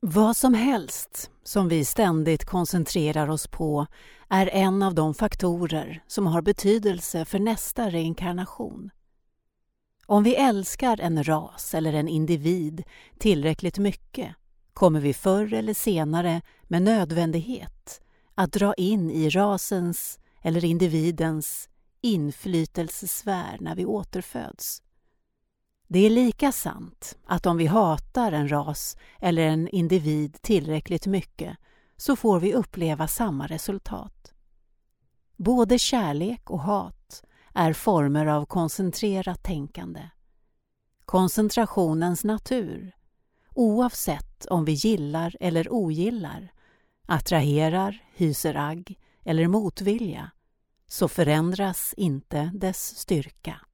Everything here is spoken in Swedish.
Vad som helst som vi ständigt koncentrerar oss på är en av de faktorer som har betydelse för nästa reinkarnation. Om vi älskar en ras eller en individ tillräckligt mycket kommer vi förr eller senare med nödvändighet att dra in i rasens eller individens inflytelsesfär när vi återföds. Det är lika sant att om vi hatar en ras eller en individ tillräckligt mycket så får vi uppleva samma resultat. Både kärlek och hat är former av koncentrerat tänkande. Koncentrationens natur, oavsett om vi gillar eller ogillar, attraherar, hyser agg eller motvilja, så förändras inte dess styrka.